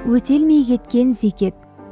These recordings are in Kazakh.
өтелмей кеткен зекет.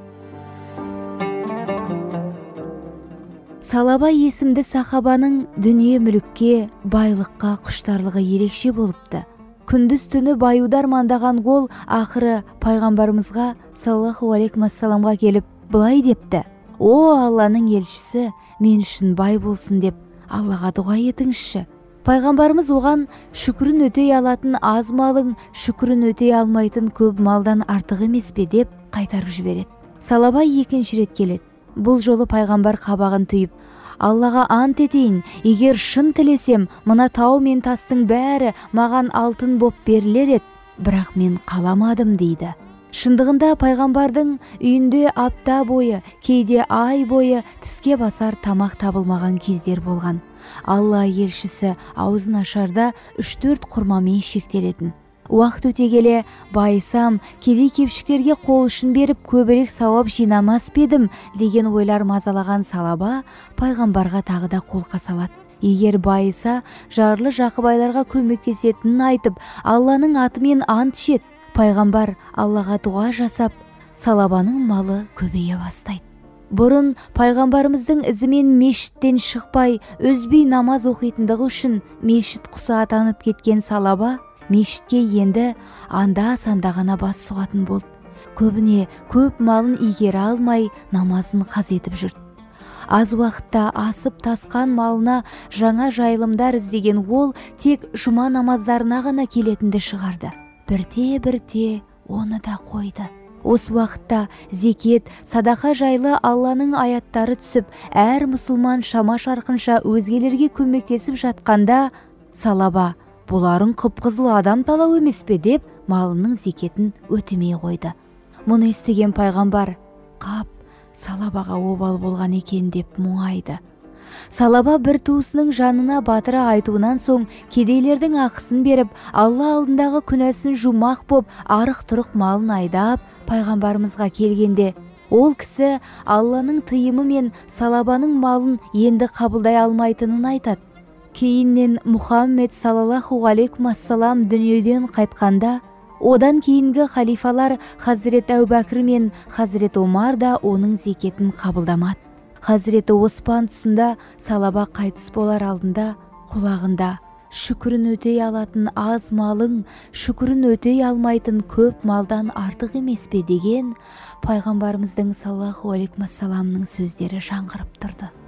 Салаба есімді сахабаның дүние мүлікке, байлыққа құштарлығы ерекше болыпты. Күндіз түні баюды армандаған ол ақыры пайғамбарымызға саллаллаху алейхи уассаламға келіп былай депті: «О Алланың елшісі, мен үшін бай болсын деп Аллаға дұға етіңізші». Пайғамбарымыз оған шүкірін өтей алатын аз малың шүкірін өтей алмайтын көп малдан артық емес пе деп қайтарып жібереді. Салаба екінші рет келеді. Бұл жолы пайғамбар қабағын түйіп: «Аллаға ант етейін, егер шын тілесем, мына тау мен тастың бәрі маған алтын боп берілер еді, бірақ мен қаламадым» дейді. Шындығында пайғамбардың үйінде апта бойы, кейде ай бойы тіске басар тамақ табылмаған кездер болған. Алла елшісі аузын ашарда 3-4 құрмамен шектелетін. Уақыт өте келе, байысам, кедей-кепшіктерге қол ұшын беріп, көбірек сауап жинамас педім деген ойлар мазалаған Салаба пайғамбарға тағы да қолқа салады. Егер байыса, жарлы жақыбайларға көмектесетінін айтып, Алланың атымен ант ішеді. Пайғамбар Аллаға дұға жасап, Салабаның малы көбейе бастайды. Бұрын пайғамбарымыздың ізімен мешіттен шықпай, үзбей намаз оқитындығы үшін мешіт құсы атанып кеткен Салаба мешітке енді анда-санда ғана бас сұғатын болды. Көбіне көп малын игере алмай намазын қаз етіп жүрді. Аз уақытта асып тасқан малына жаңа жайылымдар іздеген ол тек жұма намаздарына ғана келетінді шығарды. Бірте-бірте оны да қойды. Осы уақытта зекет, садақа жайлы Алланың аяттары түсіп, әр мұсылман шама-шарқынша өзгелерге көмектесіп жатқанда, Салаба: «Бұларың қып-қызыл адам талау емес пе?» деп малының зекетін өтемей қойды. Мұны естіген пайғамбар: «Қап, Салабаға обал болған екен» деп мұңайды. Салаба бір туысының жанына батыра айтуынан соң кедейлердің ақысын беріп, Алла алдындағы күнәсін жумақ боп, арық-тұрық малын айдап пайғамбарымызға келгенде, ол кісі Алланың тыйымы мен Салабаның малын енді қабылдай алмайтынын айтады. Кейіннен Мұхаммед саллаллаху алейхи уассалам дүниеден қайтқанда, одан кейінгі халифалар Хазірет Әубәкір мен Хазірет Омар да оның зекетін қабылдамады. Хазіреті Оспан тұсында Салаба қайтыс болар алдында құлағында: «Шүкірін өтей алатын аз малың шүкірін өтей алмайтын көп малдан артық емес пе?» деген пайғамбарымыздың саллаллаху алейхи уассаламның сөздері жаңғырып тұрды.